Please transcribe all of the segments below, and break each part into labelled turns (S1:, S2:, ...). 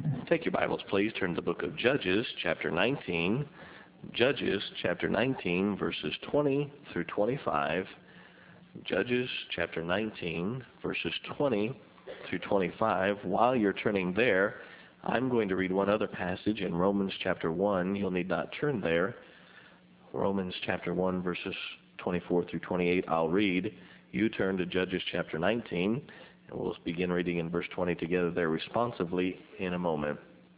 S1: Take your Bibles, please. Turn to the book of Judges, chapter 19. Judges, chapter 19, verses 20 through 25. Judges, chapter 19, verses 20 through 25. While you're turning there, I'm going to read one other passage in Romans chapter 1. You'll need not turn there. Romans chapter 1, verses 24 through 28, I'll read. You turn to Judges chapter 19. And we'll begin reading in verse 20 together there responsively in a moment.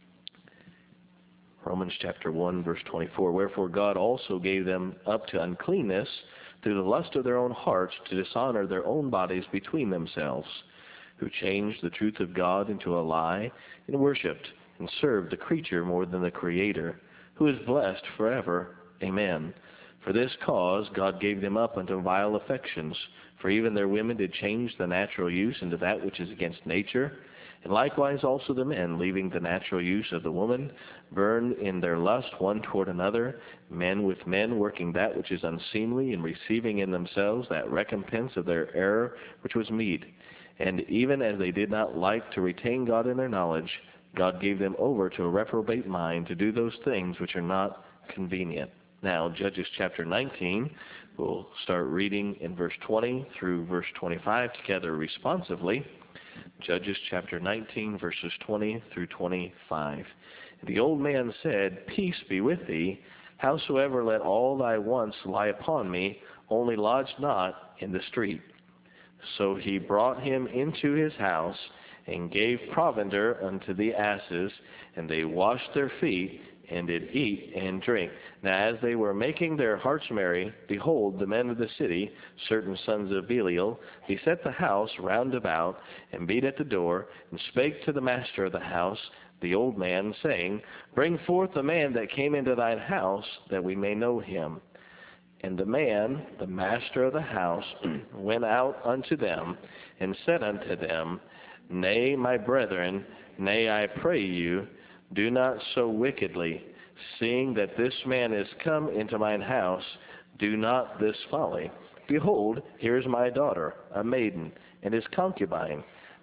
S1: Romans chapter 1, verse 24. Wherefore God also gave them up to uncleanness through the lust of their own hearts to dishonor their own bodies between themselves, who changed the truth of God into a lie, and worshipped and served the creature more than the Creator, who is blessed forever. Amen. For this cause God gave them up unto vile affections. For even their women did change the natural use into that which is against nature. And likewise also the men, leaving the natural use of the woman, burned in their lust one toward another, men with men, working that which is unseemly, and receiving in themselves that recompense of their error which was meet. And even as they did not like to retain God in their knowledge, God gave them over to a reprobate mind to do those things which are not convenient. Now, Judges chapter 19, we'll start reading in verse 20 through verse 25 together responsively. Judges chapter 19, verses 20 through 25. The old man said, Peace be with thee. Howsoever let all thy wants lie upon me, only lodge not in the street. So he brought him into his house, and gave provender unto the asses, and they washed their feet, and did eat and drink. Now as they were making their hearts merry, behold, the men of the city, certain sons of Belial, beset the house round about, and beat at the door, and spake to the master of the house, the old man, saying, Bring forth the man that came into thine house, that we may know him. And the man, the master of the house, went out unto them, and said unto them, Nay, my brethren, nay, I pray you, do not so wickedly, seeing that this man is come into mine house, do not this folly. Behold, here is my daughter, a maiden, and his concubine.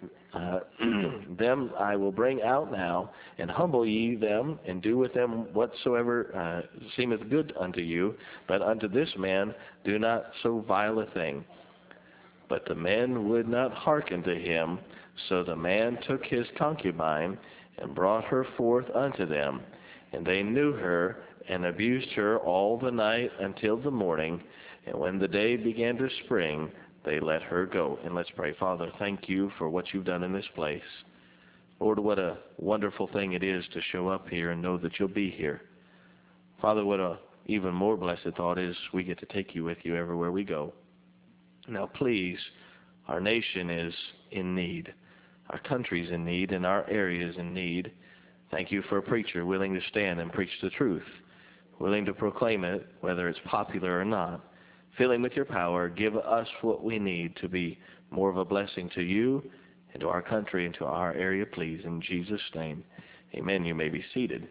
S1: Them I will bring out now, and humble ye them, and do with them whatsoever seemeth good unto you, but unto this man do not so vile a thing. But the men would not hearken to him, so the man took his concubine, and brought her forth unto them. And they knew her, and abused her all the night until the morning. And when the day began to spring, they let her go. And let's pray. Father, thank you for what you've done in this place. Lord, what a wonderful thing it is to show up here and know that you'll be here. Father, what a even more blessed thought is we get to take you with you everywhere we go. Now, please, our nation is in need. Our country's in need, and our area is in need. Thank you for a preacher willing to stand and preach the truth, willing to proclaim it, whether it's popular or not. Fill him with your power. Give us what we need to be more of a blessing to you and to our country and to our area, please. In Jesus' name, amen. You may be seated.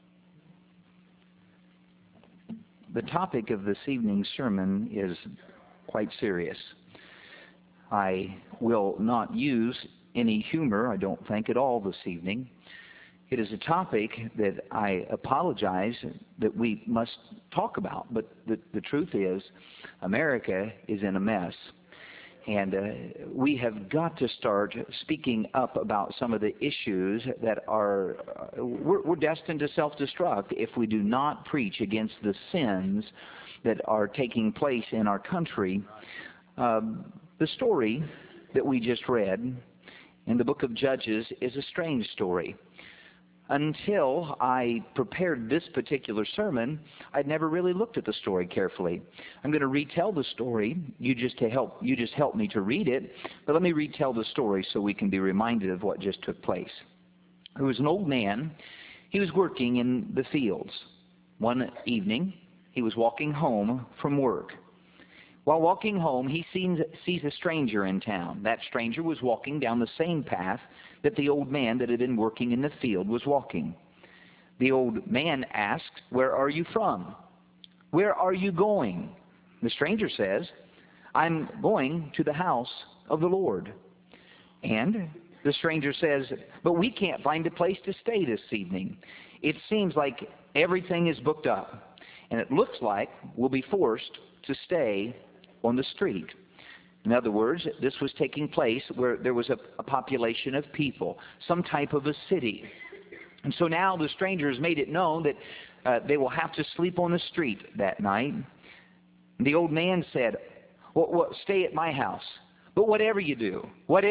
S2: The topic of this evening's sermon is quite serious. I will not use any humor, I don't think, at all this evening. It is a topic that I apologize that we must talk about, but the truth is America is in a mess. And we have got to start speaking up about some of the issues that are, we're destined to self-destruct if we do not preach against the sins that are taking place in our country. The story that we just read in the book of Judges is a strange story. Until I prepared this particular sermon, I'd never really looked at the story carefully. I'm going to retell the story. You just help me to read it, but let me retell the story so we can be reminded of what just took place. There was an old man. He was working in the fields. One evening, he was walking home from work. While walking home, he sees a stranger in town. That stranger was walking down the same path that the old man that had been working in the field was walking. The old man asked, Where are you from? Where are you going? The stranger says, I'm going to the house of the Lord. And the stranger says, "But we can't find a place to stay this evening. It seems like everything is booked up, and it looks like we'll be forced to stay on the street." In other words, this was taking place where there was a population of people, some type of a city. And so now the stranger has made it known that they will have to sleep on the street that night. And the old man said, well, stay at my house. But whatever you do,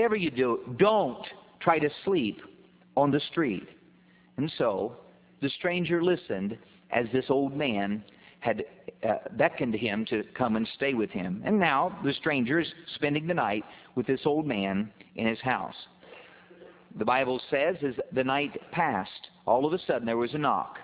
S2: don't try to sleep on the street. And so the stranger listened as this old man had beckoned him to come and stay with him. And now the stranger is spending the night with this old man in his house. The Bible says as the night passed, all of a sudden there was a knock.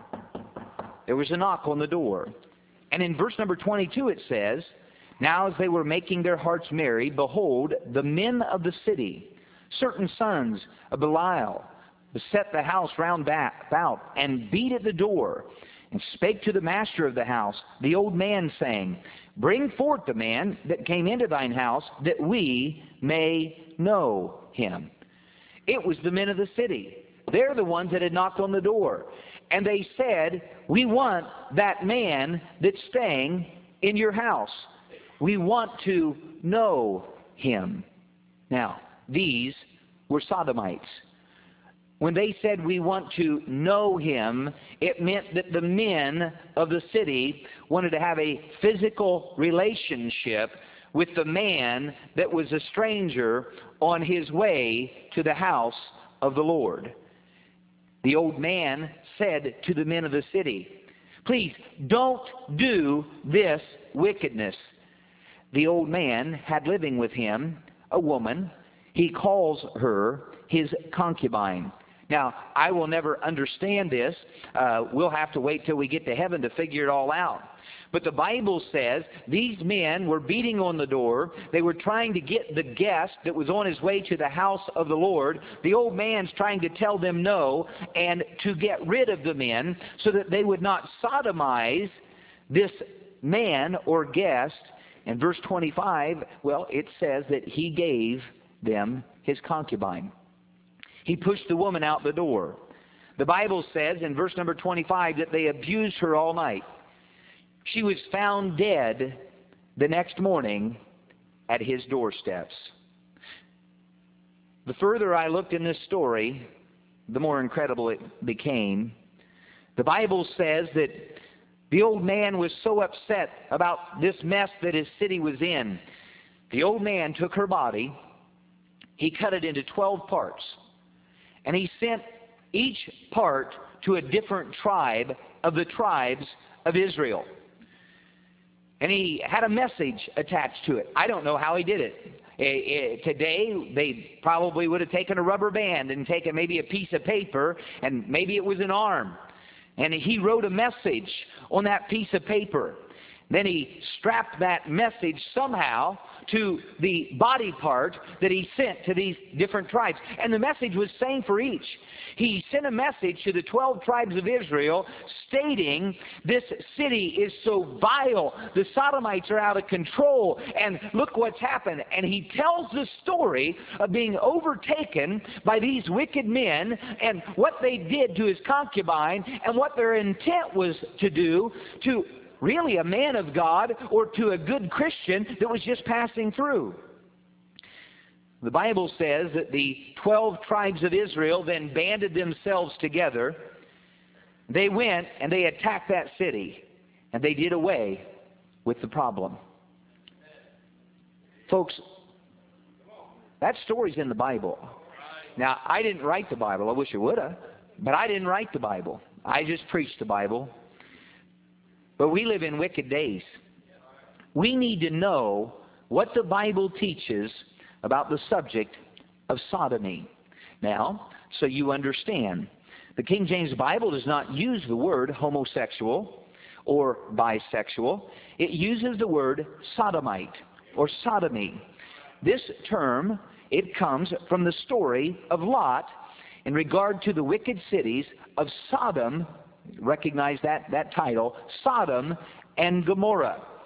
S2: There was a knock on the door. And in verse number 22 it says, "Now as they were making their hearts merry, behold, the men of the city, certain sons of Belial, set the house round about and beat at the door, and spake to the master of the house, the old man, saying, Bring forth the man that came into thine house, that we may know him." It was the men of the city. They're the ones that had knocked on the door. And they said, "We want that man that's staying in your house. We want to know him." Now, these were Sodomites. When they said, "We want to know him," it meant that the men of the city wanted to have a physical relationship with the man that was a stranger on his way to the house of the Lord. The old man said to the men of the city, "Please, don't do this wickedness." The old man had living with him a woman. He calls her his concubine. Now, I will never understand this. We'll have to wait till we get to heaven to figure it all out. But the Bible says these men were beating on the door. They were trying to get the guest that was on his way to the house of the Lord. The old man's trying to tell them no and to get rid of the men so that they would not sodomize this man or guest. In verse 25, well, it says that he gave them his concubine. He pushed the woman out the door. The Bible says in verse number 25 that they abused her all night. She was found dead the next morning at his doorsteps. The further I looked in this story, the more incredible it became. The Bible says that the old man was so upset about this mess that his city was in. The old man took her body, he cut it into 12 parts, and he sent each part to a different tribe of the tribes of Israel. And he had a message attached to it. I don't know how he did it. Today, they probably would have taken a rubber band and taken maybe a piece of paper, and maybe it was an arm. And he wrote a message on that piece of paper. Then he strapped that message somehow to the body part that he sent to these different tribes. And the message was same for each. He sent a message to the 12 tribes of Israel stating, this city is so vile, the Sodomites are out of control, and look what's happened. And he tells the story of being overtaken by these wicked men and what they did to his concubine and what their intent was to do to really a man of God or to a good Christian that was just passing through. The Bible says that the 12 tribes of Israel then banded themselves together. They went and they attacked that city, and they did away with the problem. Folks, that story's in the Bible. Now, I didn't write the Bible. I wish I would have, but I didn't write the Bible. I just preached the Bible. But we live in wicked days. We need to know what the Bible teaches about the subject of sodomy. Now, so you understand, the King James Bible does not use the word homosexual or bisexual. It uses the word sodomite or sodomy. This term, it comes from the story of Lot in regard to the wicked cities of Sodom. Recognize that title, Sodom and Gomorrah.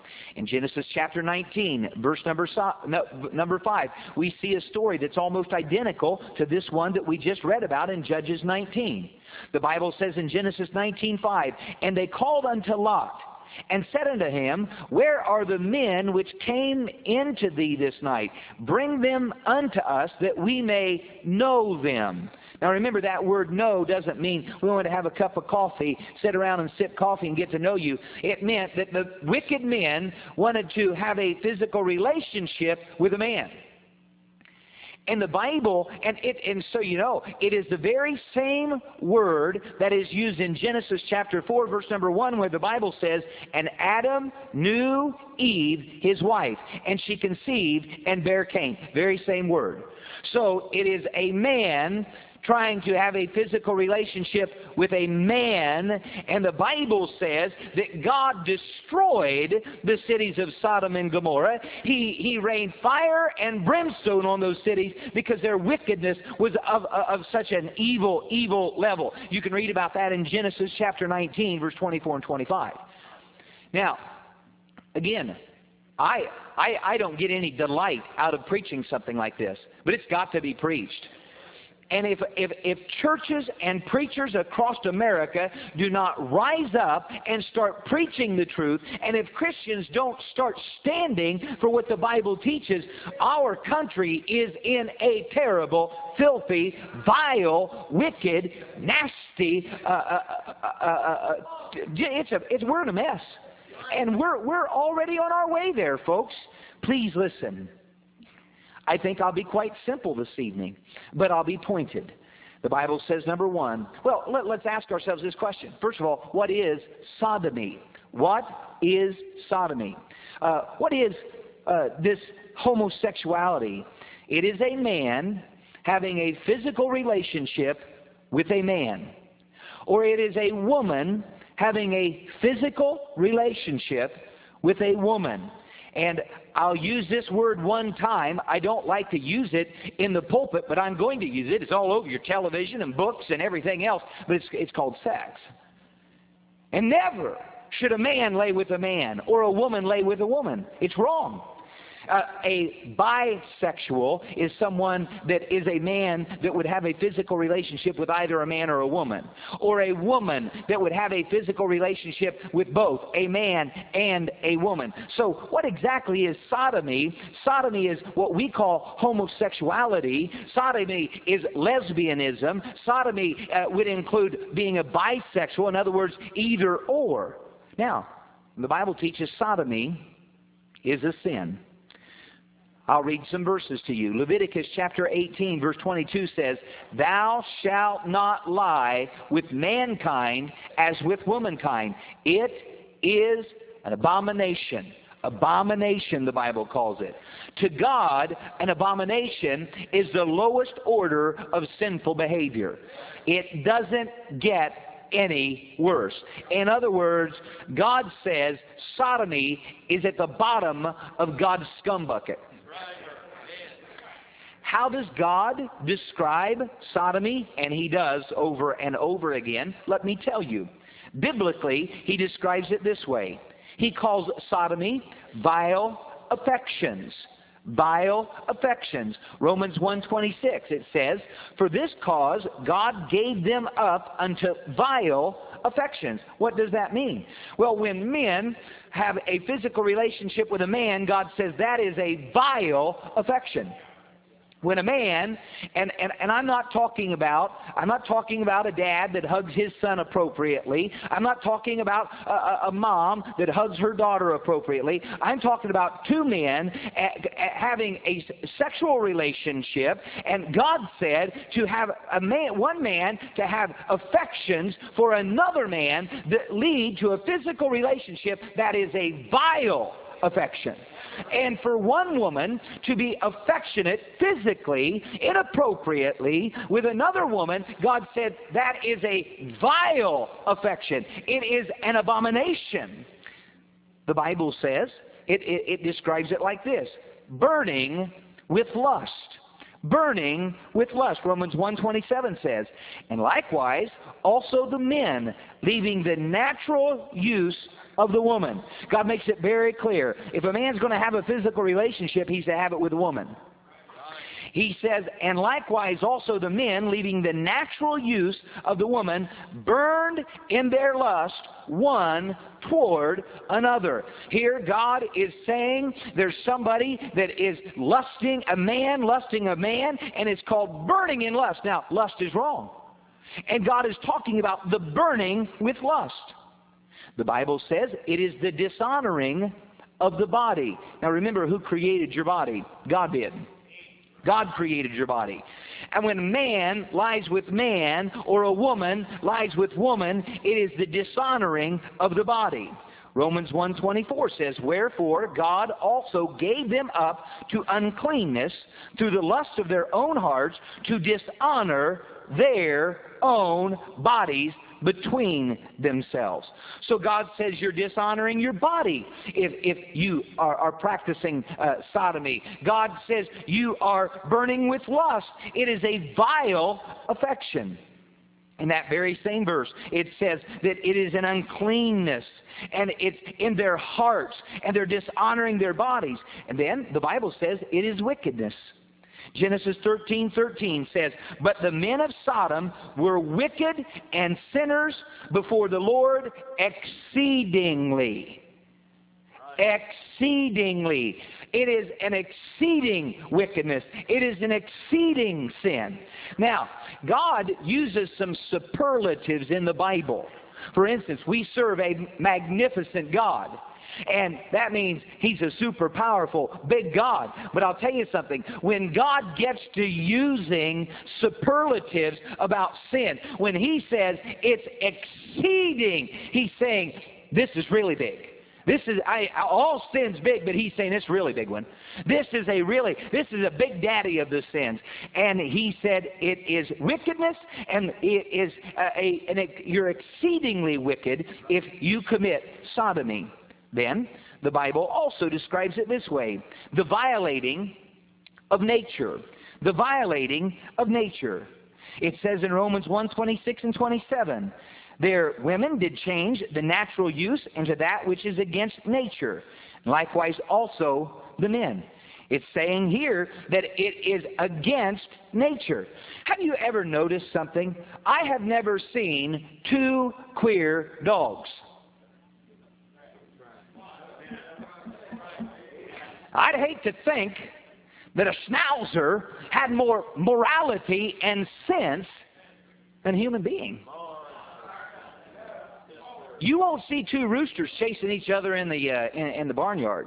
S2: In Genesis chapter 19, verse number 5, we see a story that's almost identical to this one that we just read about in Judges 19. The Bible says in Genesis 19:5, "And they called unto Lot, and said unto him, Where are the men which came into thee this night? Bring them unto us, that we may know them." Now remember, that word know doesn't mean we want to have a cup of coffee, sit around and sip coffee and get to know you. It meant that the wicked men wanted to have a physical relationship with a man. And the Bible, and so you know, it is the very same word that is used in Genesis chapter 4, verse number 1, where the Bible says, "And Adam knew Eve, his wife, and she conceived and bare Cain." Very same word. So it is a man trying to have a physical relationship with a man, and the Bible says that God destroyed the cities of Sodom and Gomorrah. He rained fire and brimstone on those cities because their wickedness was of such an evil level. You can read about that in Genesis chapter 19, verse 24 and 25. Now, again, I don't get any delight out of preaching something like this, but it's got to be preached. And if churches and preachers across America do not rise up and start preaching the truth, and if Christians don't start standing for what the Bible teaches, our country is in a terrible, filthy, vile, wicked, nasty, we're in a mess. And we're already on our way there, folks. Please listen. I think I'll be quite simple this evening, but I'll be pointed. The Bible says, number one, well, let's ask ourselves this question. First of all, what is sodomy? What is sodomy? What is this homosexuality? It is a man having a physical relationship with a man. Or it is a woman having a physical relationship with a woman. And I'll use this word one time. I don't like to use it in the pulpit, but I'm going to use it. It's all over your television and books and everything else, but it's called sex. And never should a man lay with a man or a woman lay with a woman. It's wrong. A bisexual is someone that is a man that would have a physical relationship with either a man or a woman. Or a woman that would have a physical relationship with both a man and a woman. So what exactly is sodomy? Sodomy is what we call homosexuality. Sodomy is lesbianism. Sodomy would include being a bisexual. In other words, either or. Now, the Bible teaches sodomy is a sin. I'll read some verses to you. Leviticus chapter 18, verse 22 says, "Thou shalt not lie with mankind as with womankind. It is an abomination." Abomination, the Bible calls it. To God, an abomination is the lowest order of sinful behavior. It doesn't get any worse. In other words, God says sodomy is at the bottom of God's scum bucket. How does God describe sodomy? And He does over and over again. Let me tell you. Biblically, He describes it this way. He calls sodomy vile affections. Vile affections. Romans 1:26, it says, "For this cause God gave them up unto vile affections." What does that mean? Well, when men have a physical relationship with a man, God says that is a vile affection. When a man, and I'm not talking about a dad that hugs his son appropriately. I'm not talking about a mom that hugs her daughter appropriately. I'm talking about two men having a sexual relationship, and God said to have one man to have affections for another man that lead to a physical relationship that is a vile affection. And for one woman to be affectionate physically, inappropriately, with another woman, God said that is a vile affection. It is an abomination. The Bible says, it describes it like this: burning with lust. burning with lust. Romans 1:27 says, and likewise also the men, leaving the natural use of the woman. God makes it very clear. If a man's going to have a physical relationship, he's to have it with a woman. He says, and likewise also the men, leaving the natural use of the woman, burned in their lust one toward another. Here God is saying there's somebody that is lusting a man, and it's called burning in lust. Now, lust is wrong. And God is talking about the burning with lust. The Bible says it is the dishonoring of the body. Now remember, who created your body? God did. God created your body. And when man lies with man or a woman lies with woman, it is the dishonoring of the body. Romans 1:24 says, wherefore God also gave them up to uncleanness through the lust of their own hearts to dishonor their own bodies between themselves. So God says you're dishonoring your body if you are practicing sodomy. God says you are burning with lust. It is a vile affection. In that very same verse, it says that it is an uncleanness, and it's in their hearts, and they're dishonoring their bodies. And then the Bible says it is wickedness. Genesis 13:13 says, but the men of Sodom were wicked and sinners before the Lord exceedingly. Exceedingly. It is an exceeding wickedness. It is an exceeding sin. Now, God uses some superlatives in the Bible. For instance, we serve a magnificent God. And that means He's a super powerful, big God. But I'll tell you something. When God gets to using superlatives about sin, when He says it's exceeding, He's saying this is really big. All sin's big, but He's saying it's a really big one. This is a big daddy of the sins. And He said it is wickedness, and it is you're exceedingly wicked if you commit sodomy. Then, the Bible also describes it this way. The violating of nature. The violating of nature. It says in Romans 1:26 and 27, their women did change the natural use into that which is against nature. Likewise also the men. It's saying here that it is against nature. Have you ever noticed something? I have never seen two queer dogs. I'd hate to think that a schnauzer had more morality and sense than a human being. You won't see two roosters chasing each other in the barnyard.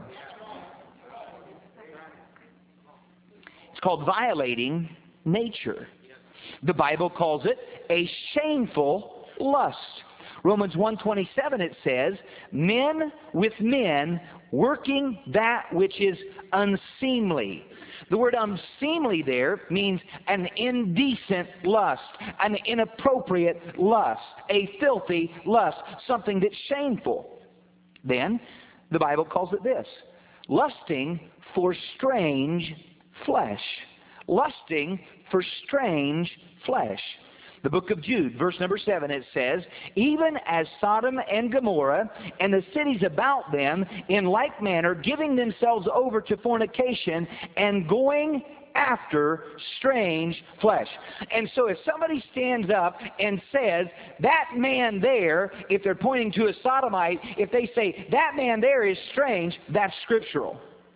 S2: It's called violating nature. The Bible calls it a shameful lust. Romans 1:27 it says, men with men working that which is unseemly. The word unseemly there means an indecent lust, an inappropriate lust, a filthy lust, something that's shameful. Then, the Bible calls it this, lusting for strange flesh. Lusting for strange flesh. The book of Jude, verse number 7, it says, even as Sodom and Gomorrah and the cities about them, in like manner, giving themselves over to fornication and going after strange flesh. And so if somebody stands up and says, that man there, if they're pointing to a sodomite, if they say, that man there is strange, that's scriptural.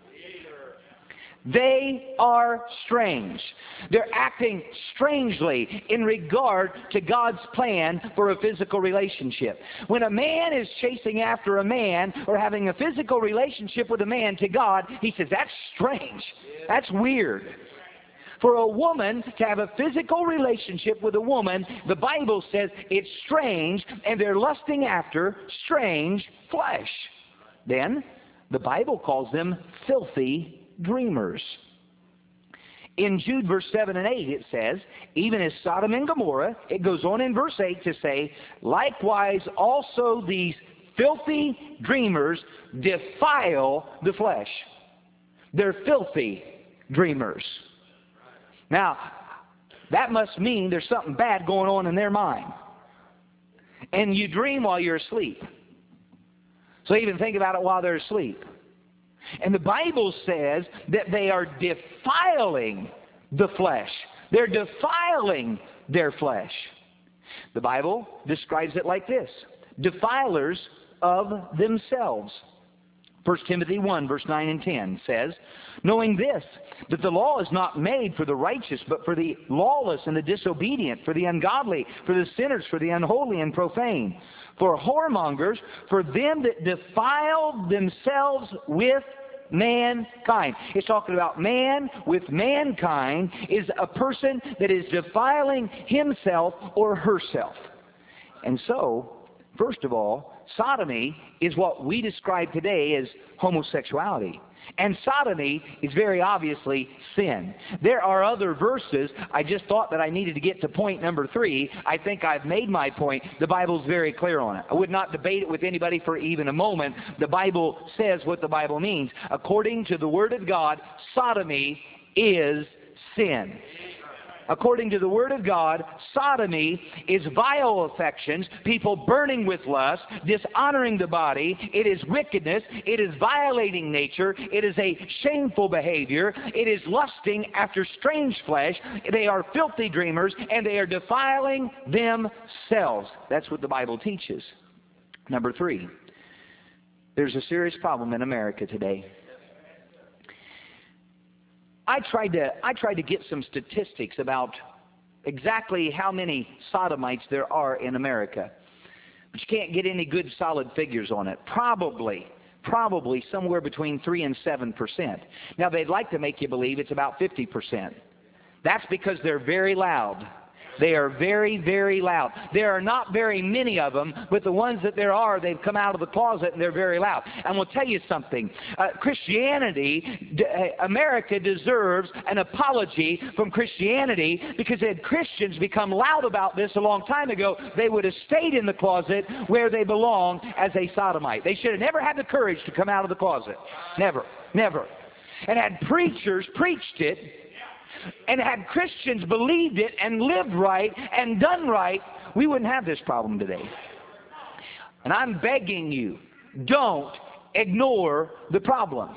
S2: They are strange. They're acting strangely in regard to God's plan for a physical relationship. When a man is chasing after a man or having a physical relationship with a man to God, he says, that's strange. That's weird. For a woman to have a physical relationship with a woman, the Bible says it's strange, and they're lusting after strange flesh. Then, the Bible calls them filthy dreamers. In Jude verse 7 and 8 it says, even as Sodom and Gomorrah, it goes on in verse 8 to say, likewise also these filthy dreamers defile the flesh. They're filthy dreamers. Now, that must mean there's something bad going on in their mind. And you dream while you're asleep. So even think about it while they're asleep. And the Bible says that they are defiling the flesh. They're defiling their flesh. The Bible describes it like this: defilers of themselves. 1 Timothy 1, verse 9 and 10 says, knowing this, that the law is not made for the righteous, but for the lawless and the disobedient, for the ungodly, for the sinners, for the unholy and profane, for whoremongers, for them that defile themselves with mankind. It's talking about man with mankind is a person that is defiling himself or herself. And so, first of all, sodomy is what we describe today as homosexuality. And sodomy is very obviously sin. There are other verses. I just thought that I needed to get to point number 3. I think I've made my point. The Bible's very clear on it. I would not debate it with anybody for even a moment. The Bible says what the Bible means. According to the Word of God, sodomy is sin. According to the Word of God, sodomy is vile affections, people burning with lust, dishonoring the body. It is wickedness. It is violating nature. It is a shameful behavior. It is lusting after strange flesh. They are filthy dreamers, and they are defiling themselves. That's what the Bible teaches. Number 3, there's a serious problem in America today. I tried to get some statistics about exactly how many sodomites there are in America. But you can't get any good solid figures on it. Probably somewhere between 3 and 7%. Now, they'd like to make you believe it's about 50%. That's because they're very loud. They are very, very loud. There are not very many of them, but the ones that there are, they've come out of the closet and they're very loud. And we'll tell you something. Christianity, America deserves an apology from Christianity, because had Christians become loud about this a long time ago, they would have stayed in the closet where they belong as a sodomite. They should have never had the courage to come out of the closet. Never. Never. And had preachers preached it, and had Christians believed it and lived right and done right, we wouldn't have this problem today. And I'm begging you, don't ignore the problem.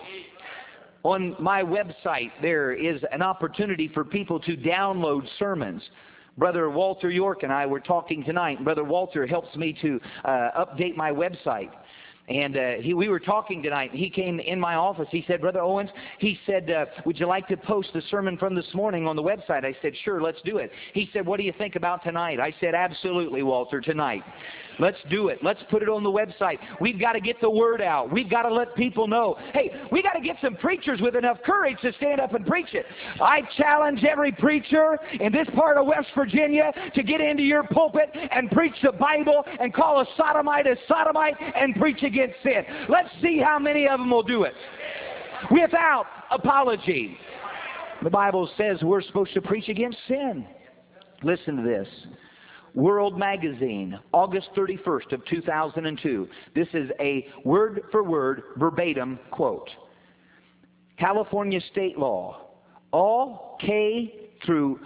S2: On my website, there is an opportunity for people to download sermons. Brother Walter York and I were talking tonight. Brother Walter helps me to update my website. And we were talking tonight, and he came in my office. He said, Brother Owens, he said, would you like to post the sermon from this morning on the website? I said, sure, let's do it. He said, what do you think about tonight? I said, absolutely, Walter, tonight. Let's do it. Let's put it on the website. We've got to get the word out. We've got to let people know. Hey, we got to get some preachers with enough courage to stand up and preach it. I challenge every preacher in this part of West Virginia to get into your pulpit and preach the Bible and call a sodomite and preach against sin. Let's see how many of them will do it without apology. The Bible says we're supposed to preach against sin. Listen to this. World Magazine, August 31st of 2002. This is a word-for-word, verbatim quote. California state law. All K through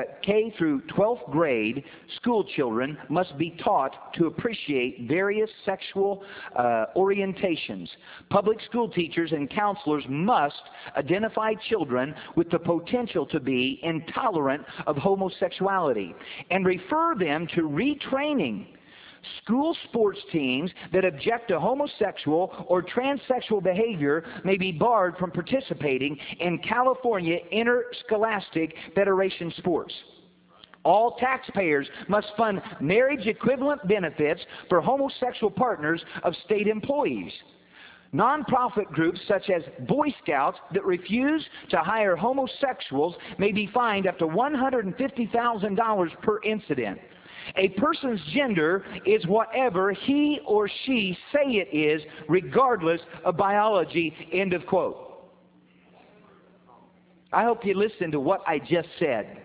S2: 12th grade school children must be taught to appreciate various sexual orientations. Public school teachers and counselors must identify children with the potential to be intolerant of homosexuality and refer them to retraining. School sports teams that object to homosexual or transsexual behavior may be barred from participating in California Interscholastic Federation sports. All taxpayers must fund marriage equivalent benefits for homosexual partners of state employees. Nonprofit groups such as Boy Scouts that refuse to hire homosexuals may be fined up to $150,000 per incident. A person's gender is whatever he or she say it is, regardless of biology. End of quote. I hope you listen to what I just said.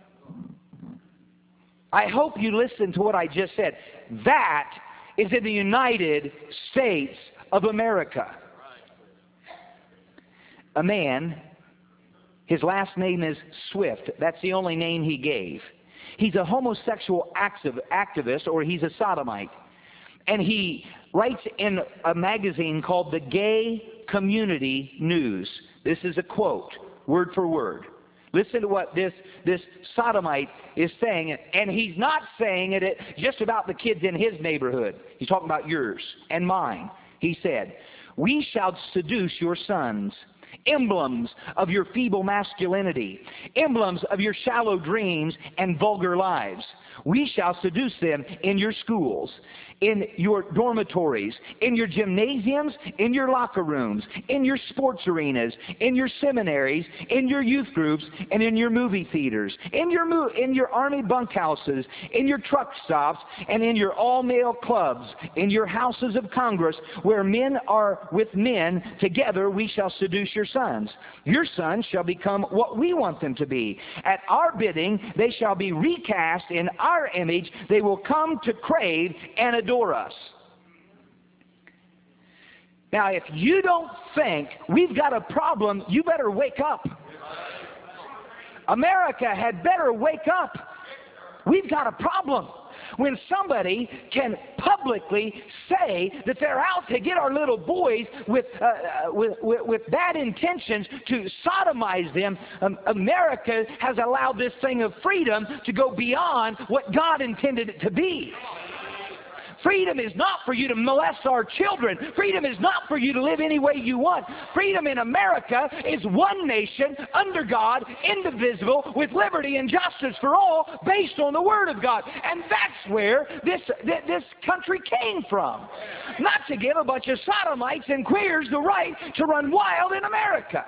S2: I hope you listen to what I just said. That is in the United States of America. A man, His last name is Swift. That's the only name he gave. He's a homosexual activist, or he's a sodomite. And he writes in a magazine called the Gay Community News. This is a quote, word for word. Listen to what this sodomite is saying. And he's not saying it just about the kids in his neighborhood. He's talking about yours and mine. He said, "We shall seduce your sons, emblems of your feeble masculinity, emblems of your shallow dreams and vulgar lives. We shall seduce them in your schools, in your dormitories, in your gymnasiums, in your locker rooms, in your sports arenas, in your seminaries, in your youth groups, and in your movie theaters, in your army bunkhouses, in your truck stops, and in your all-male clubs, in your houses of Congress, where men are with men. Together we shall seduce your sons. Your sons shall become what we want them to be. At our bidding, they shall be recast in our image. They will come to crave and adore us." Now, if you don't think we've got a problem, you better wake up. America had better wake up. We've got a problem. When somebody can publicly say that they're out to get our little boys with bad intentions to sodomize them, America has allowed this thing of freedom to go beyond what God intended it to be. Freedom is not for you to molest our children. Freedom is not for you to live any way you want. Freedom in America is one nation, under God, indivisible, with liberty and justice for all, based on the Word of God. And that's where this country came from. Not to give a bunch of sodomites and queers the right to run wild in America.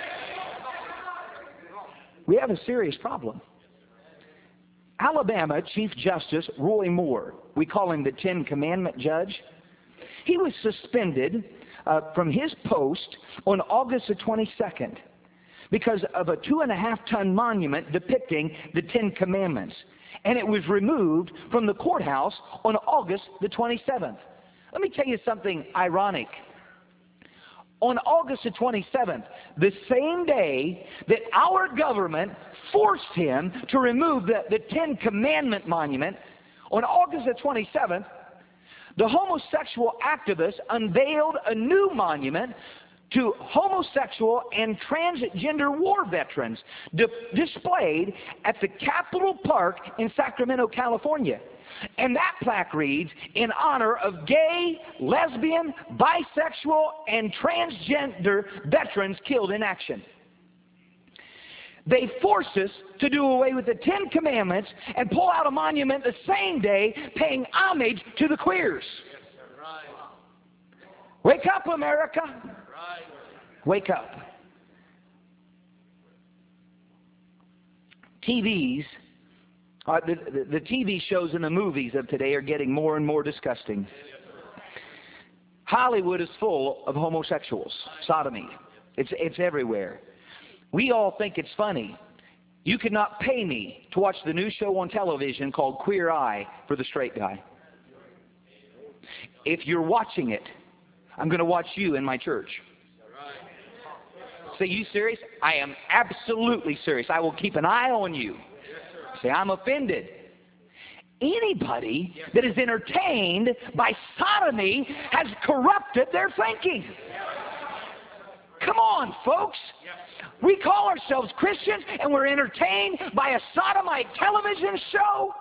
S2: We have a serious problem. Alabama Chief Justice Roy Moore, we call him the Ten Commandment judge, he was suspended from his post on August the 22nd because of a 2.5-ton monument depicting the Ten Commandments. And it was removed from the courthouse on August the 27th. Let me tell you something ironic. On August the 27th, the same day that our government forced him to remove the Ten Commandment monument, on August the 27th, the homosexual activists unveiled a new monument to homosexual and transgender war veterans displayed at the Capitol Park in Sacramento, California. And that plaque reads, "In honor of gay, lesbian, bisexual, and transgender veterans killed in action." They forced us to do away with the Ten Commandments and pull out a monument the same day paying homage to the queers. Wake up, America. Wake up. TVs, the TV shows and the movies of today are getting more and more disgusting. Hollywood is full of homosexuals, sodomy. It's everywhere. We all think it's funny. You could not pay me to watch the new show on television called Queer Eye for the straight guy. If you're watching it, I'm going to watch you in my church. Say, you serious? I am absolutely serious. I will keep an eye on you. Say, I'm offended. Anybody that is entertained by sodomy has corrupted their thinking. Come on, folks. We call ourselves Christians and we're entertained by a sodomite television show.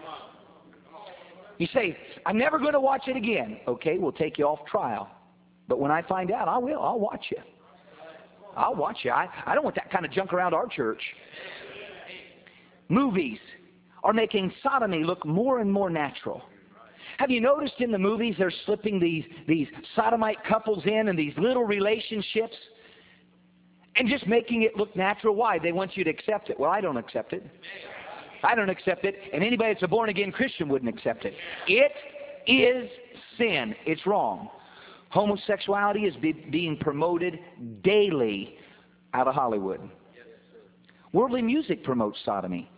S2: You say, I'm never going to watch it again. Okay, we'll take you off trial. But when I find out, I will. I'll watch you. I'll watch you. I don't want that kind of junk around our church. Movies are making sodomy look more and more natural. Have you noticed in the movies they're slipping these sodomite couples in and these little relationships and just making it look natural? Why? They want you to accept it. Well, I don't accept it. I don't accept it, and anybody that's a born-again Christian wouldn't accept it. It is sin. It's wrong. Homosexuality is being promoted daily out of Hollywood. Worldly music promotes sodomy.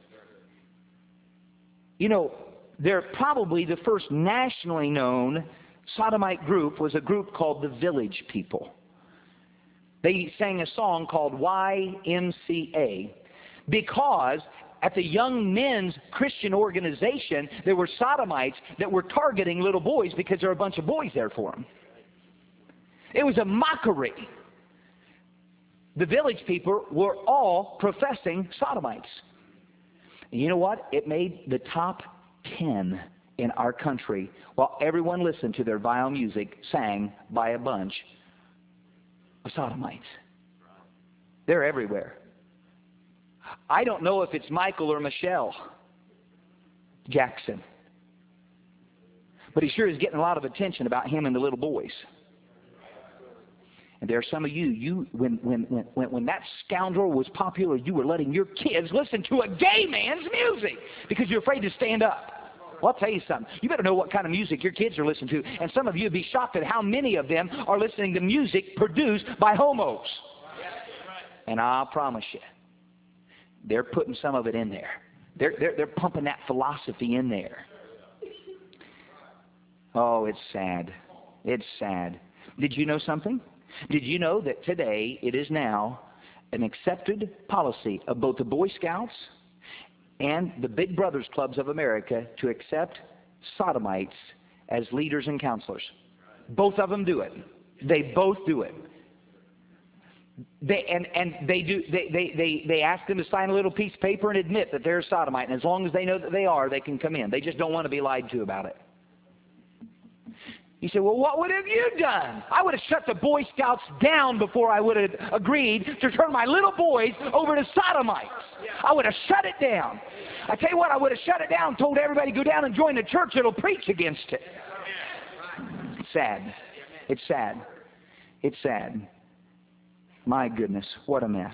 S2: You know, they're probably the first nationally known sodomite group was a group called the Village People. They sang a song called YMCA because at the young men's Christian organization, there were sodomites that were targeting little boys because there were a bunch of boys there for them. It was a mockery. The village people were all professing sodomites. And you know what? It made the top 10 in our country while everyone listened to their vile music sang by a bunch of sodomites. They're everywhere. I don't know if it's Michael or Michelle Jackson, but he sure is getting a lot of attention about him and the little boys. And there are some of you, when that scoundrel was popular, you were letting your kids listen to a gay man's music because you're afraid to stand up. Well, I'll tell you something. You better know what kind of music your kids are listening to. And some of you would be shocked at how many of them are listening to music produced by homos. And I'll promise you, they're putting some of it in there. They're pumping that philosophy in there. Oh, it's sad. It's sad. Did you know something? Did you know that today it is now an accepted policy of both the Boy Scouts and the Big Brothers Clubs of America to accept sodomites as leaders and counselors? Both of them do it. They both do it. They ask them to sign a little piece of paper and admit that they're a sodomite, and as long as they know that they are, they can come in. They just don't want to be lied to about it. You say, well, what would have you done? I would have shut the Boy Scouts down before I would have agreed to turn my little boys over to sodomites. I would have shut it down. I tell you what, I would have shut it down, told everybody to go down and join the church that'll preach against it. It's sad. It's sad. It's sad. My goodness, what a mess.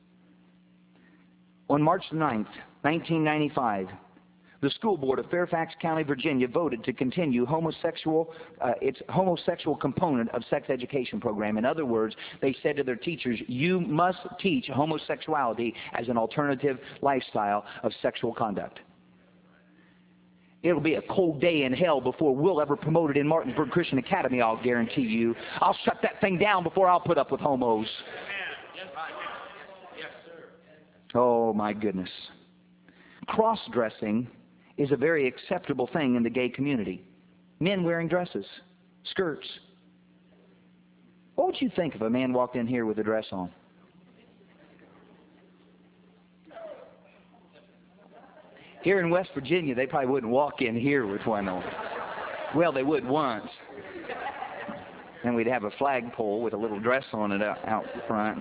S2: On March 9th, 1995, the school board of Fairfax County, Virginia voted to continue its homosexual component of sex education program. In other words, they said to their teachers, you must teach homosexuality as an alternative lifestyle of sexual conduct. It'll be a cold day in hell before we'll ever promote it in Martinsburg Christian Academy, I'll guarantee you. I'll shut that thing down before I'll put up with homos. Oh, my goodness. Cross-dressing is a very acceptable thing in the gay community. Men wearing dresses, skirts. What would you think if a man walked in here with a dress on? Here in West Virginia, they probably wouldn't walk in here with one on. Well, they would once. And we'd have a flagpole with a little dress on it out front.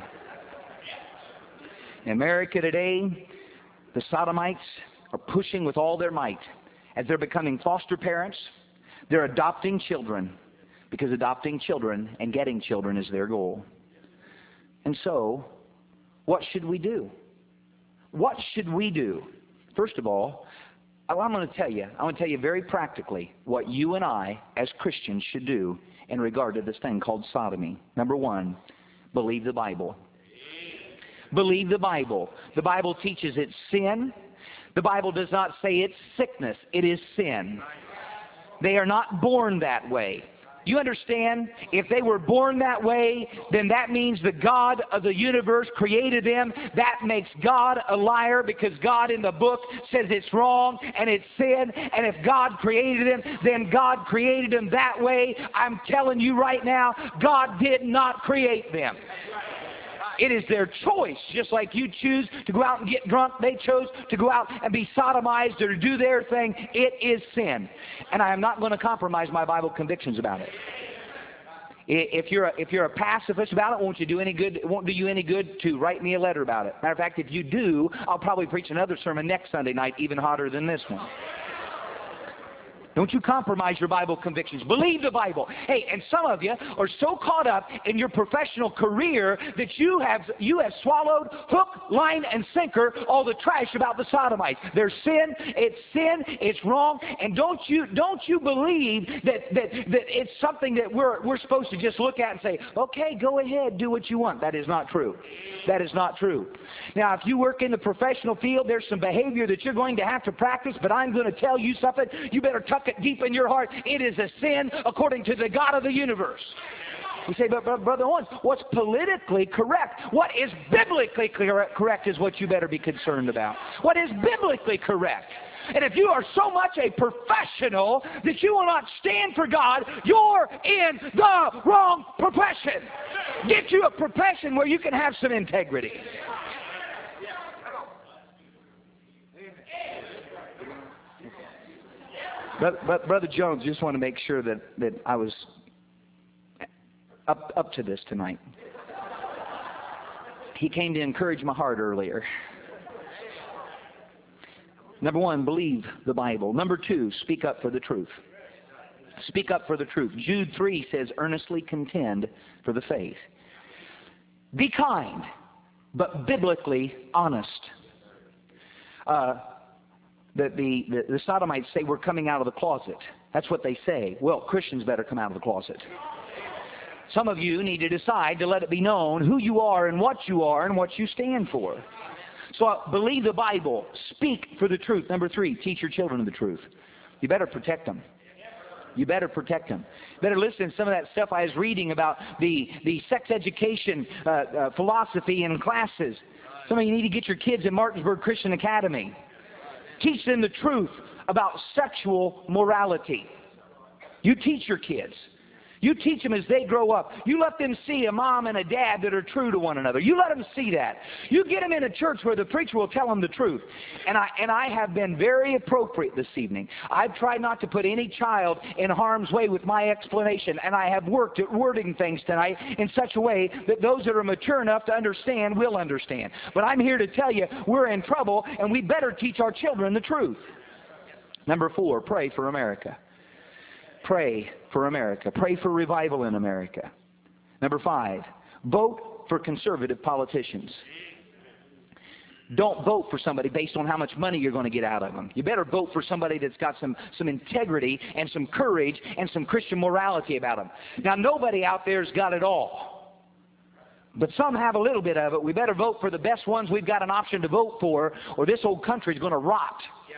S2: In America today, the sodomites are pushing with all their might. As they're becoming foster parents, they're adopting children, because adopting children and getting children is their goal. And so, what should we do? What should we do? First of all, I want to tell you very practically what you and I as Christians should do in regard to this thing called sodomy. Number one, believe the Bible. Believe the Bible. The Bible teaches it's sin. The Bible does not say it's sickness. It is sin. They are not born that way. You understand? If they were born that way, then that means the God of the universe created them. That makes God a liar, because God in the book says it's wrong and it's sin. And if God created them, then God created them that way. I'm telling you right now, God did not create them. It is their choice. Just like you choose to go out and get drunk, they chose to go out and be sodomized or to do their thing. It is sin. And I am not going to compromise my Bible convictions about it. If you're a pacifist about it, it won't do you any good to write me a letter about it. Matter of fact, if you do, I'll probably preach another sermon next Sunday night, even hotter than this one. Don't you compromise your Bible convictions. Believe the Bible. Hey, and some of you are so caught up in your professional career that you have swallowed hook, line, and sinker all the trash about the sodomites. There's sin, it's wrong, and don't you believe that it's something that we're supposed to just look at and say, okay, go ahead, do what you want. That is not true. That is not true. Now, if you work in the professional field, there's some behavior that you're going to have to practice, but I'm going to tell you something. You better tuck it deep in your heart. It is a sin according to the God of the universe. You say, but Brother Owens, what's politically correct? What is biblically correct is what you better be concerned about. What is biblically correct? And if you are so much a professional that you will not stand for God, you're in the wrong profession. Get you a profession where you can have some integrity. But Brother Jones, just want to make sure that I was up to this tonight. He came to encourage my heart earlier. Number one, believe the Bible. Number two, speak up for the truth. Speak up for the truth. Jude 3 says, earnestly contend for the faith. Be kind, but biblically honest. The Sodomites say we're coming out of the closet. That's what they say. Well, Christians better come out of the closet. Some of you need to decide to let it be known who you are and what you stand for. So believe the Bible. Speak for the truth. Number three, teach your children the truth. You better protect them. You better protect them. You better listen to some of that stuff I was reading about the sex education philosophy in classes. Some of you need to get your kids in Martinsburg Christian Academy. Teach them the truth about sexual morality. You teach your kids. You teach them as they grow up. You let them see a mom and a dad that are true to one another. You let them see that. You get them in a church where the preacher will tell them the truth. And I have been very appropriate this evening. I've tried not to put any child in harm's way with my explanation. And I have worked at wording things tonight in such a way that those that are mature enough to understand will understand. But I'm here to tell you we're in trouble and we better teach our children the truth. Number four, pray for America. Pray for America. Pray for revival in America. Number five, vote for conservative politicians. Don't vote for somebody based on how much money you're going to get out of them. You better vote for somebody that's got some integrity and some courage and some Christian morality about them. Now, nobody out there's got it all. But some have a little bit of it. We better vote for the best ones we've got an option to vote for, or this old country is going to rot.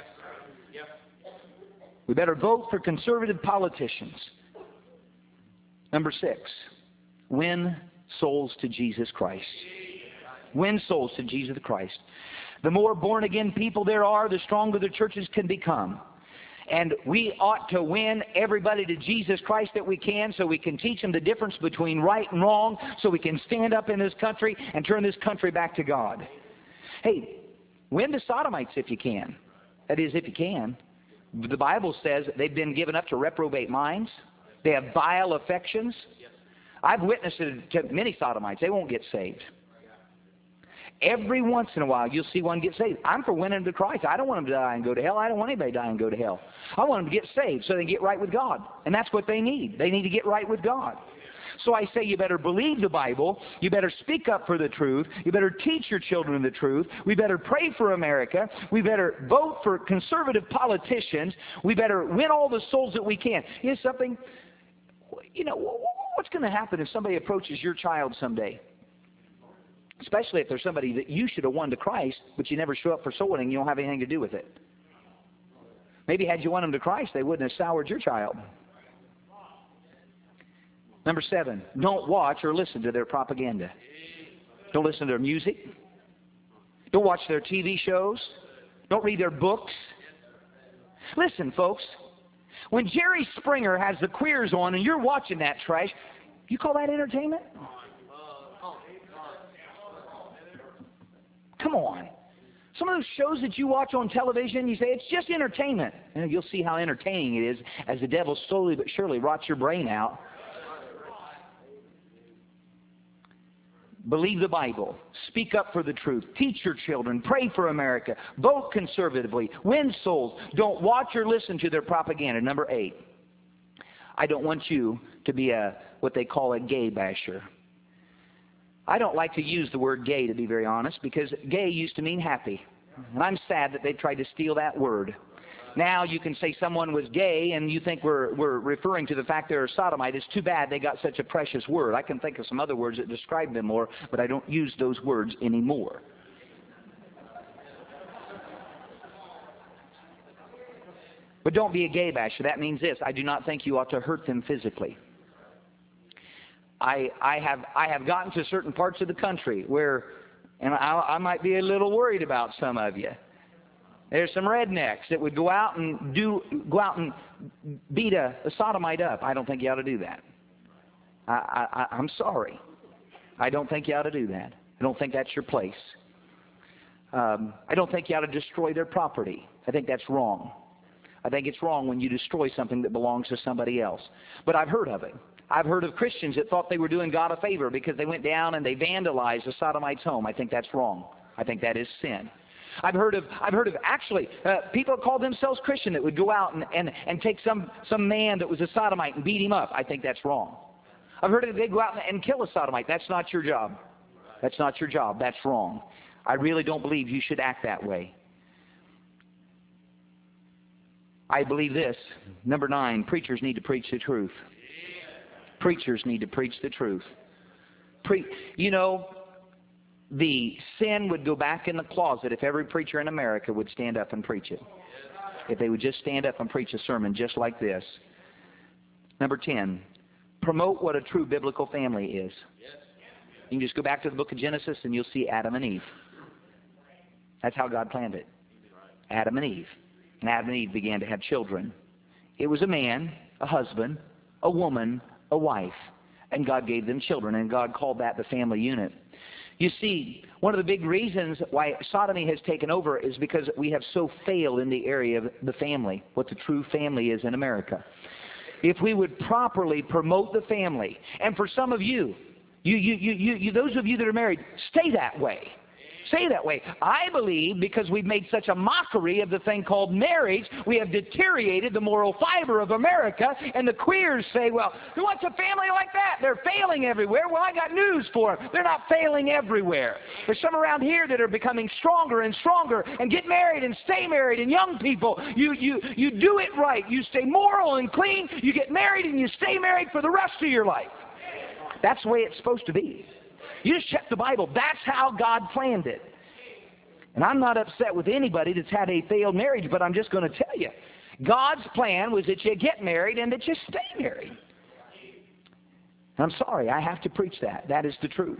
S2: We better vote for conservative politicians. Number six, win souls to Jesus Christ. Win souls to Jesus Christ. The more born-again people there are, the stronger the churches can become. And we ought to win everybody to Jesus Christ that we can, so we can teach them the difference between right and wrong, so we can stand up in this country and turn this country back to God. Hey, win the Sodomites if you can. That is, if you can. The Bible says they've been given up to reprobate minds. They have vile affections. I've witnessed it to many Sodomites. They won't get saved. Every once in a while, you'll see one get saved. I'm for winning them to Christ. I don't want them to die and go to hell. I don't want anybody to die and go to hell. I want them to get saved so they can get right with God. And that's what they need. They need to get right with God. So I say you better believe the Bible. You better speak up for the truth. You better teach your children the truth. We better pray for America. We better vote for conservative politicians. We better win all the souls that we can. Here's something. You know, what's going to happen if somebody approaches your child someday? Especially if there's somebody that you should have won to Christ, but you never show up for soul winning, you don't have anything to do with it. Maybe had you won them to Christ, they wouldn't have soured your child. Number seven, don't watch or listen to their propaganda. Don't listen to their music. Don't watch their TV shows. Don't read their books. Listen, folks, when Jerry Springer has the queers on and you're watching that trash, you call that entertainment? Come on. Some of those shows that you watch on television, you say, it's just entertainment. And you'll see how entertaining it is as the devil slowly but surely rots your brain out. Believe the Bible. Speak up for the truth. Teach your children. Pray for America. Vote conservatively. Win souls. Don't watch or listen to their propaganda. Number 8. I don't want you to be what they call a gay basher. I don't like to use the word gay, to be very honest, because gay used to mean happy. And I'm sad that they tried to steal that word. Now you can say someone was gay and you think we're referring to the fact they're a sodomite. It's too bad they got such a precious word. I can think of some other words that describe them more, but I don't use those words anymore. But don't be a gay basher. That means this. I do not think you ought to hurt them physically. I have gotten to certain parts of the country where, and I might be a little worried about some of you. There's some rednecks that would go out and beat a sodomite up. I don't think you ought to do that. I'm sorry. I don't think you ought to do that. I don't think that's your place. I don't think you ought to destroy their property. I think that's wrong. I think it's wrong when you destroy something that belongs to somebody else. But I've heard of it. I've heard of Christians that thought they were doing God a favor because they went down and they vandalized a sodomite's home. I think that's wrong. I think that is sin. I've heard of actually people that called themselves Christian that would go out and take some man that was a sodomite and beat him up. I think that's wrong. I've heard of they'd go out and kill a sodomite. That's not your job. That's not your job. That's wrong. I really don't believe you should act that way. I believe this. Number 9, preachers need to preach the truth. Preachers need to preach the truth. You know, the sin would go back in the closet if every preacher in America would stand up and preach it. If they would just stand up and preach a sermon just like this. Number 10, promote what a true biblical family is. You can just go back to the book of Genesis and you'll see Adam and Eve. That's how God planned it. Adam and Eve. And Adam and Eve began to have children. It was a man, a husband, a woman, a wife. And God gave them children. And God called that the family unit. You see, one of the big reasons why sodomy has taken over is because we have so failed in the area of the family, what the true family is in America. If we would properly promote the family, and for some of you, those of you that are married, stay that way. Stay that way. I believe because we've made such a mockery of the thing called marriage, we have deteriorated the moral fiber of America, and the queers say, well, who wants a family like that? They're failing everywhere. Well, I got news for them. They're not failing everywhere. There's some around here that are becoming stronger and stronger, and get married and stay married, and young people, you do it right. You stay moral and clean, you get married, and you stay married for the rest of your life. That's the way it's supposed to be. You just check the Bible. That's how God planned it. And I'm not upset with anybody that's had a failed marriage, but I'm just going to tell you, God's plan was that you get married and that you stay married. And I'm sorry, I have to preach that. That is the truth.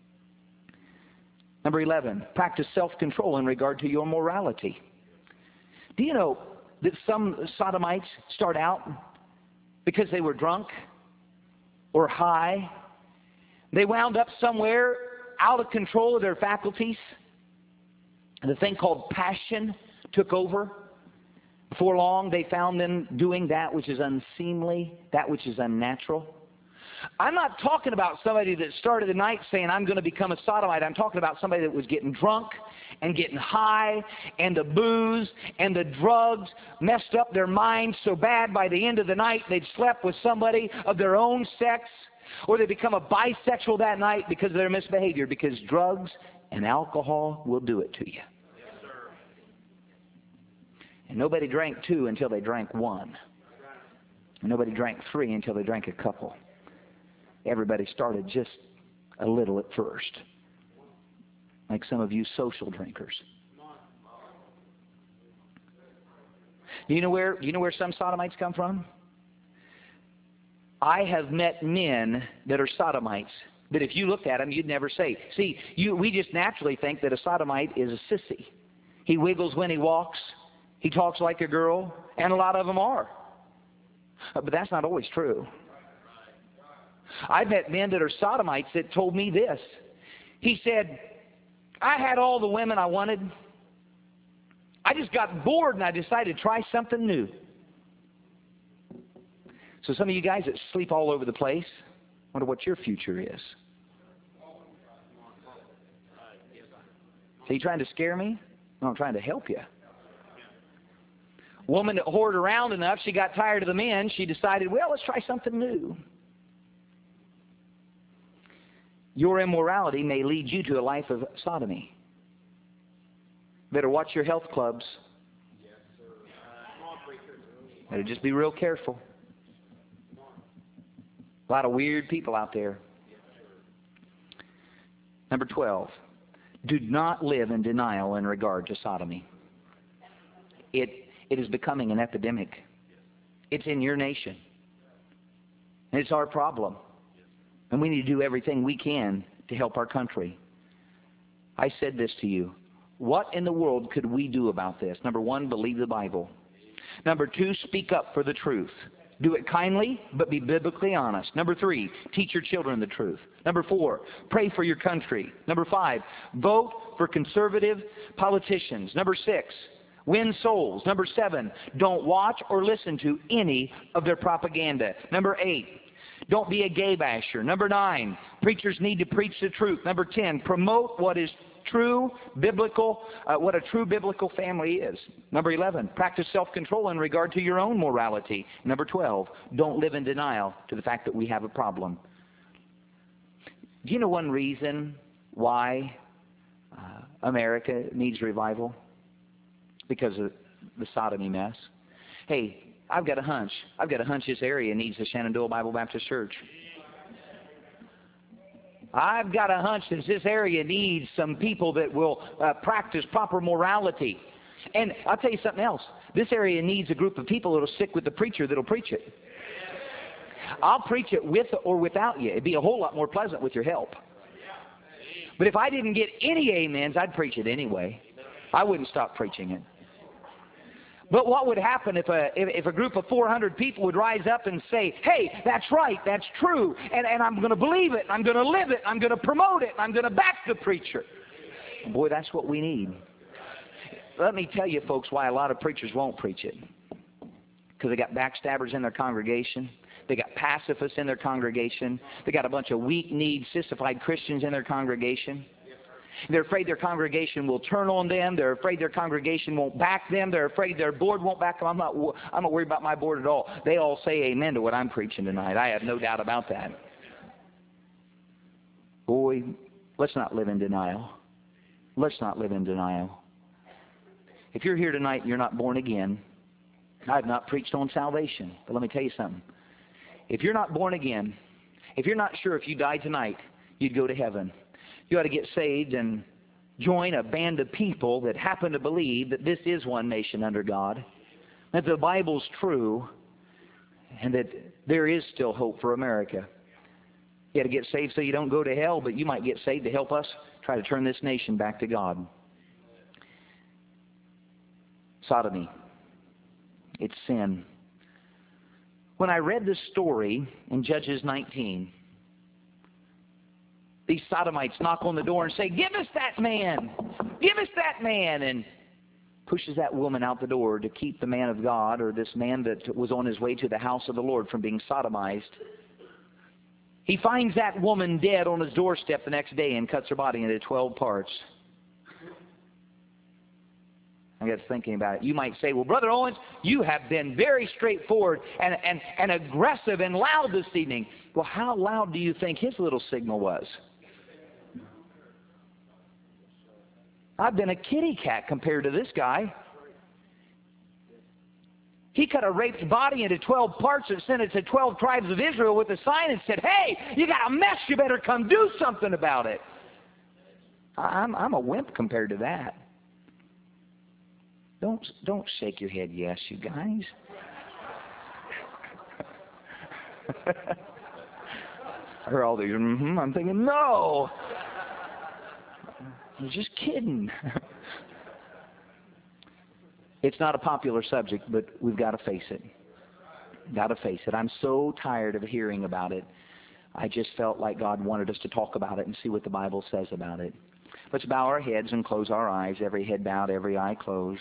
S2: Number 11, practice self-control in regard to your morality. Do you know that some sodomites start out because they were drunk or high? They wound up somewhere out of control of their faculties. And the thing called passion took over. Before long, they found them doing that which is unseemly, that which is unnatural. I'm not talking about somebody that started the night saying, I'm going to become a sodomite. I'm talking about somebody that was getting drunk and getting high, and the booze and the drugs messed up their minds so bad by the end of the night they'd slept with somebody of their own sex. Or they become a bisexual that night because of their misbehavior, because drugs and alcohol will do it to you.
S3: Yes, sir.
S2: And nobody drank 2 until they drank 1. And nobody drank 3 until they drank a couple. Everybody started just a little at first. Like some of you social drinkers. Do you know where some sodomites come from? I have met men that are sodomites that if you looked at them, you'd never say. See, we just naturally think that a sodomite is a sissy. He wiggles when he walks. He talks like a girl. And a lot of them are. But that's not always true. I've met men that are sodomites that told me this. He said, I had all the women I wanted. I just got bored and I decided to try something new. So some of you guys that sleep all over the place, wonder what your future is. So you trying to scare me? No, I'm trying to help you. Woman that whored around enough, she got tired of the men. She decided, well, let's try something new. Your immorality may lead you to a life of sodomy. Better watch your health clubs. Better just be real careful. A lot of weird people out there. Number 12, do not live in denial in regard to sodomy. It is becoming an epidemic. It's in your nation. And it's our problem. And we need to do everything we can to help our country. I said this to you. What in the world could we do about this? Number one, believe the Bible. Number two, speak up for the truth. Do it kindly, but be biblically honest. Number three, teach your children the truth. Number four, pray for your country. Number five, vote for conservative politicians. Number six, win souls. Number seven, don't watch or listen to any of their propaganda. Number eight, don't be a gay basher. Number nine, preachers need to preach the truth. Number 10, promote what is true biblical, what a true biblical family is. Number 11, practice self-control in regard to your own morality. Number 12, don't live in denial to the fact that we have a problem. Do you know one reason why America needs revival? Because of the sodomy mess. Hey, I've got a hunch. I've got a hunch this area needs the Shenandoah Bible Baptist Church. I've got a hunch that this area needs some people that will practice proper morality. And I'll tell you something else. This area needs a group of people that will stick with the preacher that will preach it. I'll preach it with or without you. It'd be a whole lot more pleasant with your help. But if I didn't get any amens, I'd preach it anyway. I wouldn't stop preaching it. But what would happen if a group of 400 people would rise up and say, hey, that's right, that's true, and I'm going to believe it, and I'm going to live it, and I'm going to promote it, and I'm going to back the preacher. Boy, that's what we need. Let me tell you, folks, why a lot of preachers won't preach it. Because they got backstabbers in their congregation. They got pacifists in their congregation. They got a bunch of weak-kneed, sissified Christians in their congregation. They're afraid their congregation will turn on them. They're afraid their congregation won't back them. They're afraid their board won't back them. I'm not worried about my board at all. They all say amen to what I'm preaching tonight. I have no doubt about that. Boy, let's not live in denial. Let's not live in denial. If you're here tonight and you're not born again, I've not preached on salvation. But let me tell you something. If you're not born again, if you're not sure if you died tonight, you'd go to heaven. You ought to get saved and join a band of people that happen to believe that this is one nation under God, that the Bible's true, and that there is still hope for America. You ought to get saved so you don't go to hell, but you might get saved to help us try to turn this nation back to God. Sodomy. It's sin. When I read this story in Judges 19, these sodomites knock on the door and say, give us that man! Give us that man! And pushes that woman out the door to keep the man of God, or this man that was on his way to the house of the Lord, from being sodomized. He finds that woman dead on his doorstep the next day and cuts her body into 12 parts. I got thinking about it. You might say, well, Brother Owens, you have been very straightforward and aggressive and loud this evening. Well, how loud do you think his little signal was? I've been a kitty cat compared to this guy. He cut a raped body into 12 parts and sent it to 12 tribes of Israel with a sign and said, hey, you got a mess, you better come do something about it. I'm a wimp compared to that. Don't shake your head yes, you guys. I heard all these, I'm thinking, no. I'm just kidding. It's not a popular subject, but we've got to face it. Got to face it. I'm so tired of hearing about it. I just felt like God wanted us to talk about it and see what the Bible says about it. Let's bow our heads and close our eyes, every head bowed, every eye closed.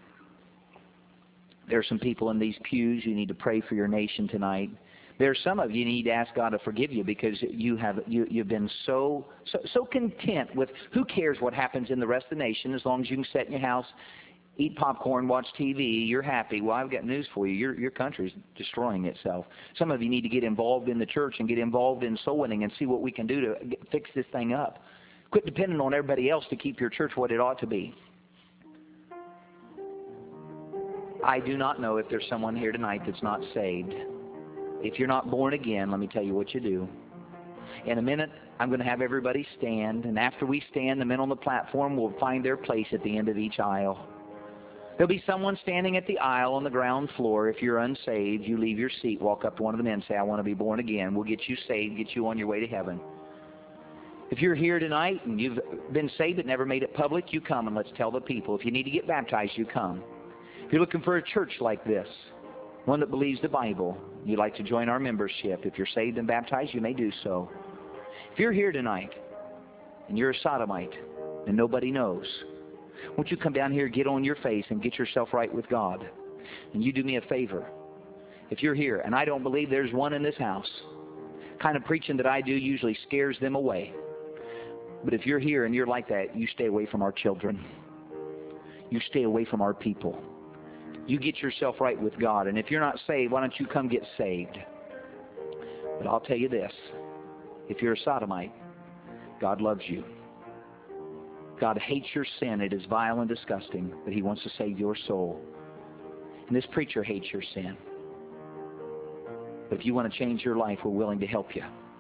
S2: There are some people in these pews. You need to pray for your nation tonight. There are some of you need to ask God to forgive you because you've been so content with who cares what happens in the rest of the nation, as long as you can sit in your house, eat popcorn, watch TV, you're happy. Well, I've got news for you. Your country's destroying itself. Some of you need to get involved in the church and get involved in soul winning and see what we can do to fix this thing up. Quit depending on everybody else to keep your church what it ought to be. I do not know if there's someone here tonight that's not saved. If you're not born again, let me tell you what you do. In a minute, I'm going to have everybody stand, and after we stand, the men on the platform will find their place at the end of each aisle. There'll be someone standing at the aisle on the ground floor. If you're unsaved, you leave your seat, walk up to one of the men, say, I want to be born again. We'll get you saved, get you on your way to heaven. If you're here tonight and you've been saved but never made it public, you come and let's tell the people. If you need to get baptized, you come. If you're looking for a church like this, one that believes the Bible, you'd like to join our membership. If you're saved and baptized, you may do so. If you're here tonight and you're a sodomite and nobody knows, won't you come down here, get on your face, and get yourself right with God? And you do me a favor. If you're here, and I don't believe there's one in this house, kind of preaching that I do usually scares them away. But if you're here and you're like that, you stay away from our children. You stay away from our people. You get yourself right with God. And if you're not saved, why don't you come get saved? But I'll tell you this. If you're a sodomite, God loves you. God hates your sin. It is vile and disgusting, but He wants to save your soul. And this preacher hates your sin. But if you want to change your life, we're willing to help you.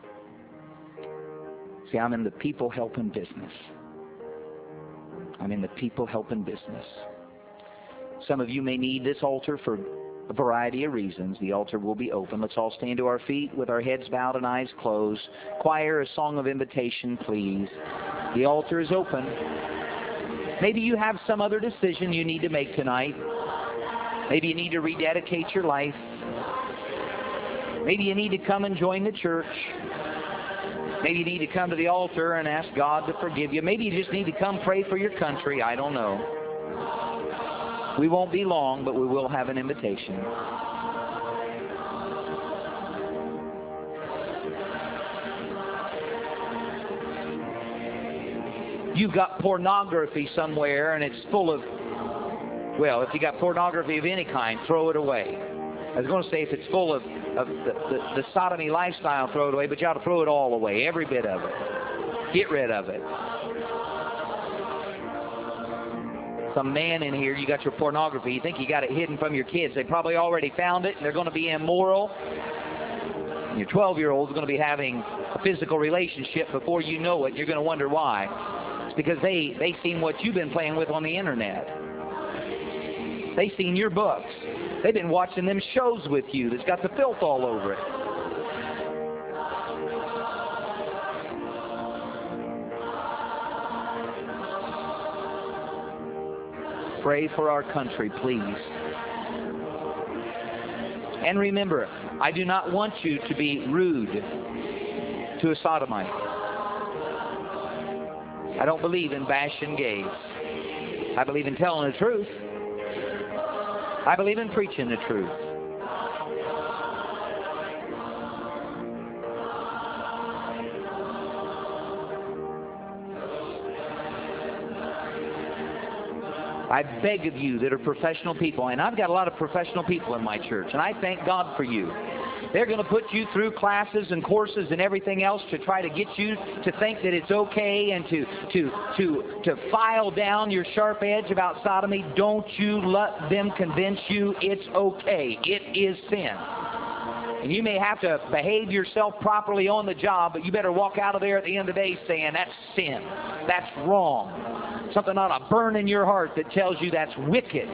S2: See, I'm in the people helping business. I'm in the people helping business. Some of you may need this altar for a variety of reasons. The altar will be open. Let's all stand to our feet with our heads bowed and eyes closed. Choir, a song of invitation, please. The altar is open. Maybe you have some other decision you need to make tonight. Maybe you need to rededicate your life. Maybe you need to come and join the church. Maybe you need to come to the altar and ask God to forgive you. Maybe you just need to come pray for your country. I don't know. We won't be long, but we will have an invitation. You've got pornography somewhere and it's full of, well, if you got pornography of any kind, throw it away. I was going to say if it's full of the sodomy lifestyle, throw it away, but you ought to throw it all away, every bit of it. Get rid of it. Some man in here, you got your pornography, you think you got it hidden from your kids. They probably already found it and they're going to be immoral. And your 12-year-old is going to be having a physical relationship before you know it. You're going to wonder why. It's because they seen what you've been playing with on the internet. They seen your books. They've been watching them shows with you that's got the filth all over it. Pray for our country, please. And remember, I do not want you to be rude to a sodomite. I don't believe in bashing gays. I believe in telling the truth. I believe in preaching the truth. I beg of you that are professional people, and I've got a lot of professional people in my church, and I thank God for you. They're going to put you through classes and courses and everything else to try to get you to think that it's okay and to file down your sharp edge about sodomy. Don't you let them convince you it's okay. It is sin. And you may have to behave yourself properly on the job, but you better walk out of there at the end of the day saying that's sin. That's wrong. Something ought to burn in your heart that tells you that's wicked.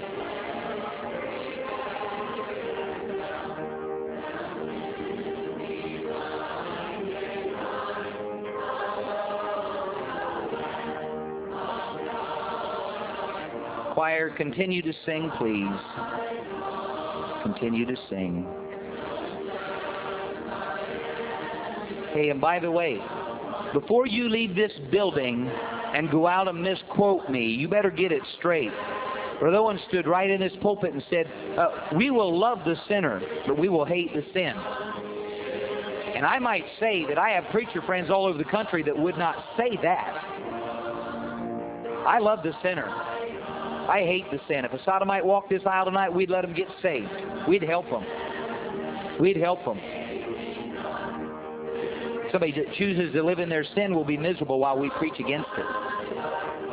S2: Choir, continue to sing, please. Continue to sing. Hey, and by the way, before you leave this building and go out and misquote me, you better get it straight. Brother Owen stood right in his pulpit and said, we will love the sinner, but we will hate the sin. And I might say that I have preacher friends all over the country that would not say that. I love the sinner. I hate the sin. If a sodomite walked this aisle tonight, we'd let him get saved. We'd help him. We'd help him. Somebody that chooses to live in their sin will be miserable while we preach against it.